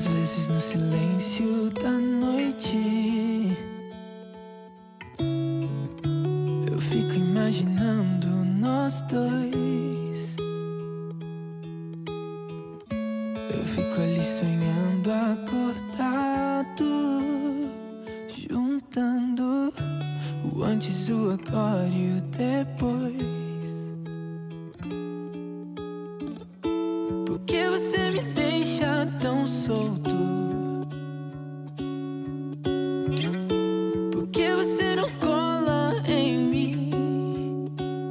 vezes no silêncio da noite eu fico imaginando nós dois. Eu fico ali sonhando acordado, juntando o antes, o agora e o depois. Por que você me deixa tão solto? Por que você não cola em mim?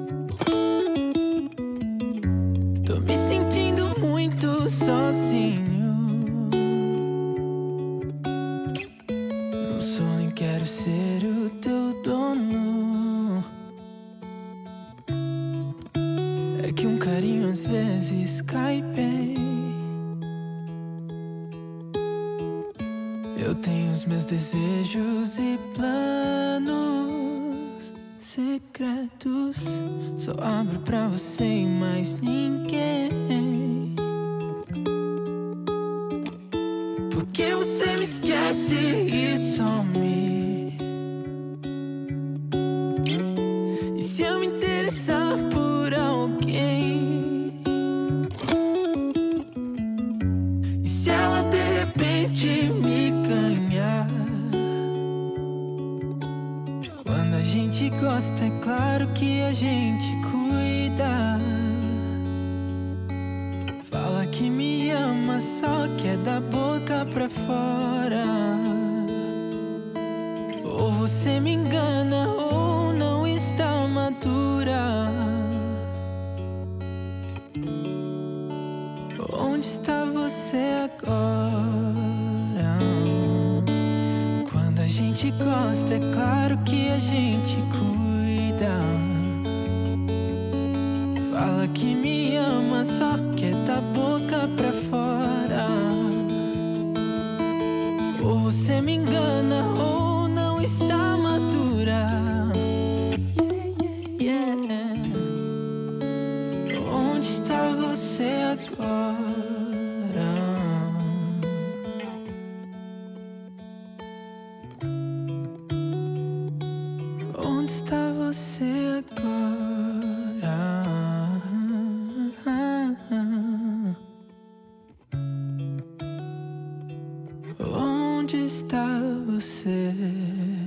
Tô me sentindo muito sozinho. Não sou nem quero ser o teu dono. É que um carinho às vezes cai bem. Eu tenho os meus desejos e planos secretos. Só abro pra você e mais ninguém. Por que você me esquece e some? E se eu me interessar por alguém? E se ela de repente me ganhar? Quando a gente gosta, é claro que a gente cuida. Fala que me ama, só que é da boca pra fora. Ou você me engana ou não está madura. Onde está você agora? Quando a gente gosta, é claro que a gente cuida. Fala que me ama, só que é da boca pra fora. Ou você me engana ou não está madura. Yeah, yeah, yeah. Onde está você agora? Onde está você agora? Onde está você?